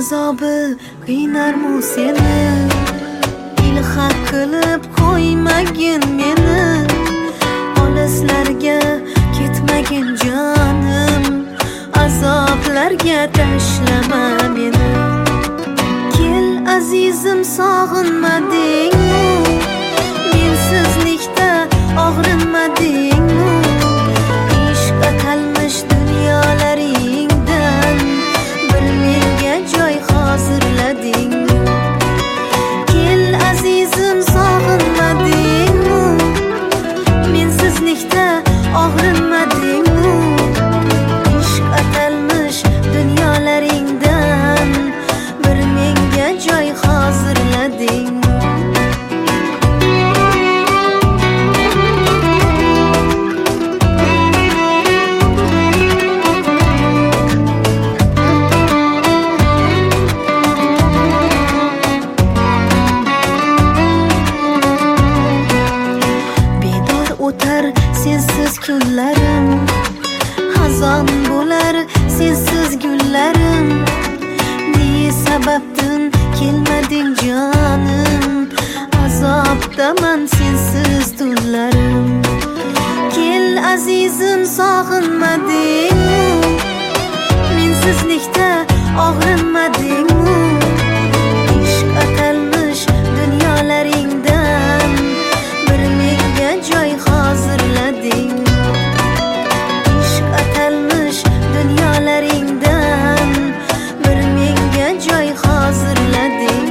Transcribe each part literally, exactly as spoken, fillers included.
azobi qiynarmu seni, ilha qilib qo'ymagin meni, olislarga ketmagin jonim, azoblarga tashlama meni. Kel azizim, sog'inmadingmi, mensizlikda og'rinmadingmi, ishq atalmish dunyolaringdan bir menga joy hozirladingmi? Kel azizim, sog'inmadingmi, mensizlikda og'rinmadingmi, ishq atalmish dunyolaringdan bir menga joy hozirladingmi? O'tar sensiz kunlarim, xazon bo'lar sensiz gullarim. Ne sababdan kelmading jonim, azobdaman sensiz tunlarim. Kel azizim, sog'inmadingmi, mensizlikda og'rinmadingmi, ishq atalmish dunyolaringdan bir menga joy hozirlading. Ishq atalmish dunyolaringdan bir menga joy hozirlading.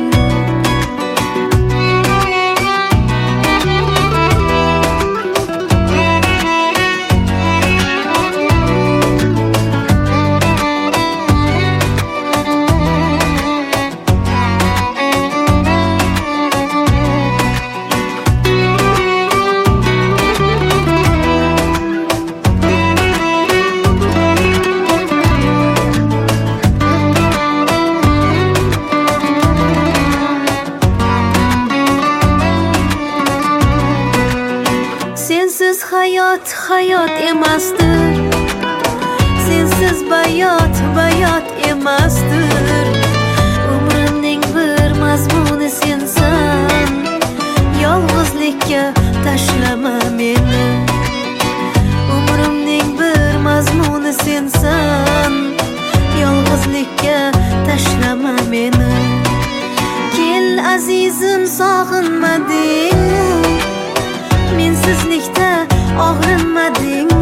Sensiz hayot hayot emasdir, sensiz bayot bayot emasdir. Umrimning bir mazmuni sensan, yolg'izlikka tashlama meni. Umrimning bir mazmuni sensan, yolg'izlikka tashlama meni. Kel azizim, sog'inmadingmi, mensizlikda og'rinmading.